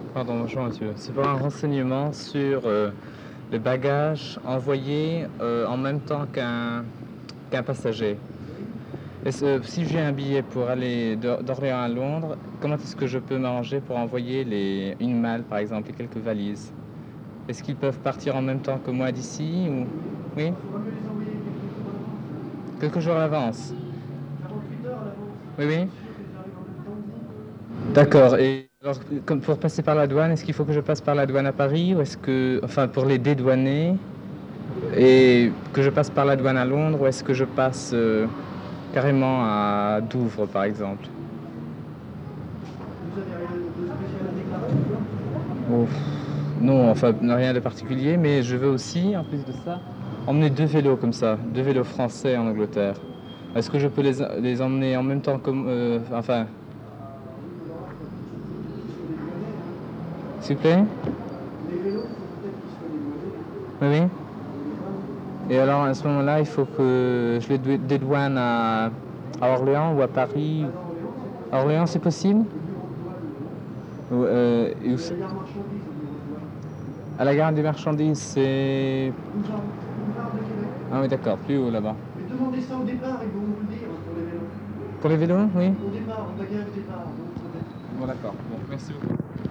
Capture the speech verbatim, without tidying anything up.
Pardon, bonjour monsieur. C'est pour un renseignement sur euh, le bagage envoyé euh, en même temps qu'un qu'un passager. Est-ce, euh, si j'ai un billet pour aller d'Or- d'Orléans à Londres, comment est-ce que je peux m'arranger pour envoyer les, une malle par exemple et quelques valises? Est-ce qu'ils peuvent partir en même temps que moi d'ici ou... Oui? Quelques jours à l'avance. Oui, oui. D'accord. Et alors, comme pour passer par la douane, est-ce qu'il faut que je passe par la douane à Paris ou est-ce que, enfin, pour les dédouaner, et que je passe par la douane à Londres ou est-ce que je passe euh, carrément à Douvres, par exemple? Ouf. Non, enfin, rien de particulier, mais je veux aussi, en plus de ça, emmener deux vélos comme ça, deux vélos français en Angleterre. Est-ce que je peux les, les emmener en même temps comme... euh, enfin, s'il vous plaît? Oui, oui. Et alors, à ce moment-là, il faut que je les dé- dédouane à, à Orléans ou à Paris. À Orléans, c'est possible? Ou, euh, et où c'est- À la gare des marchandises, c'est... Ah oui, d'accord, plus haut là-bas. Mais demandez ça au départ, ils vont vous le dire pour les vélos. Pour les vélos, oui? Au départ, au bagage départ. Donc, Bon, d'accord. Bon, merci beaucoup.